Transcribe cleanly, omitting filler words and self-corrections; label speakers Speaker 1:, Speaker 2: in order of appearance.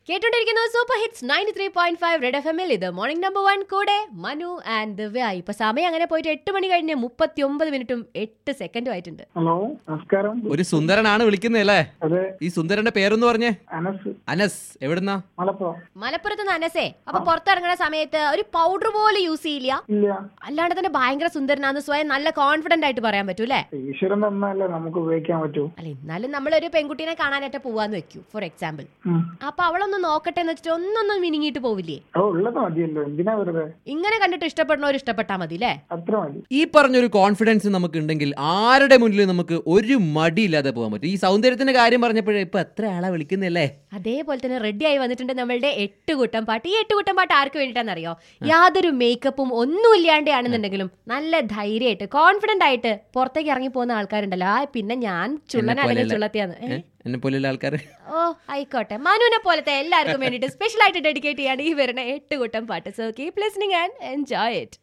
Speaker 1: കേട്ടോണ്ടിരിക്കുന്നു super hits 93.5 red F എമ്മിൽ. ഇത് morning number 1 കൂടെ മനു ആൻഡ് ദിവ്യ. ഇപ്പൊ സമയം അങ്ങനെ പോയിട്ട് 8 മണി കഴിഞ്ഞ് 39 മിനിറ്റും 8 സെക്കൻഡും ആയിട്ടുണ്ട്.
Speaker 2: ഹലോ, നമസ്കാരം.
Speaker 3: ഒരു സുന്ദരനാണ് വിളിക്കുന്നല്ലേ?
Speaker 2: അതെ.
Speaker 3: ഈ സുന്ദരന്റെ പേരൊന്ന് പറഞ്ഞേ.
Speaker 2: അനസ്.
Speaker 3: അനസ് എവിടുന്നാ?
Speaker 2: മലപ്പുറം.
Speaker 1: മലപ്പുറത്ത് നിന്ന് അനസേ. അപ്പൊ പുറത്തിറങ്ങുന്ന സമയത്ത് ഒരു പൗഡർ പോലും യൂസ് ചെയ്യില്ല?
Speaker 2: ഇല്ല.
Speaker 1: അല്ലാണ്ട് തന്നെ ഭയങ്കര സുന്ദരനാന്ന് സ്വയം നല്ല കോൺഫിഡന്റ് ആയിട്ട് പറയാൻ പറ്റൂല്ലേ?
Speaker 2: ഈശ്വരൻ തന്നല്ലേ നമുക്ക് ഉപയോഗിക്കാൻ പറ്റൂ.
Speaker 1: അല്ല, എന്നാലും നമ്മളൊരു പെൺകുട്ടീനെ കാണാനായിട്ട് പോവാന്ന് വെക്കൂ ഫോർ എക്സാമ്പിൾ. അപ്പൊ അവളൊന്ന് നോക്കട്ടെ എന്ന് വെച്ചിട്ട് ഒന്നൊന്നും മിനിങ്ങിട്ട് പോവില്ലേ?
Speaker 2: ഉള്ളത് മതിയല്ലോ, എന്തിനാ വെറുതെ?
Speaker 1: ഇങ്ങനെ കണ്ടിട്ട് ഇഷ്ടപ്പെടുന്നവർ ഇഷ്ടപ്പെട്ടാ മതി അല്ലേ?
Speaker 2: അത്ര മതി.
Speaker 3: ഈ പറഞ്ഞൊരു കോൺഫിഡൻസ് നമുക്ക് ഉണ്ടെങ്കിൽ ആരുടെ മുന്നിൽ നമുക്ക് ഒരു മടിയില്ലാതെ പോകാൻ പറ്റും. ഈ സൗന്ദര്യത്തിന്റെ കാര്യം പറഞ്ഞപ്പോഴേ ഇപ്പൊ എത്ര ആളെ വിളിക്കുന്നില്ലേ?
Speaker 1: അതേപോലെ തന്നെ റെഡി ആയി വന്നിട്ടുണ്ട് നമ്മളുടെ 8 കൂട്ടം പാട്ട്. ഈ 8 കൂട്ടം പാട്ട് ആർക്ക് വേണ്ടിയിട്ടാണെന്നറിയോ? യാതൊരു മേക്കപ്പും ഒന്നും ഇല്ലാണ്ടാണെന്നുണ്ടെങ്കിലും നല്ല ധൈര്യമായിട്ട് കോൺഫിഡന്റ് ആയിട്ട് പുറത്തേക്ക് ഇറങ്ങി പോകുന്ന ആൾക്കാരുണ്ടല്ലോ. പിന്നെ ഞാൻ ചുള്ളനാണെങ്കിൽ ചുള്ളത്തിയാന്ന്.
Speaker 3: എന്നെ പോലെയുള്ള ആൾക്കാർ.
Speaker 1: ഓ ആയിക്കോട്ടെ, മനുവിനെ പോലത്തെ എല്ലാവർക്കും വേണ്ടിയിട്ട് സ്പെഷ്യൽ ആയിട്ട് ഡെഡിക്കേറ്റ് ചെയ്യാണ് ഈ വരുന്ന 8 കൂട്ടം പാട്ട്. So keep listening and enjoy it.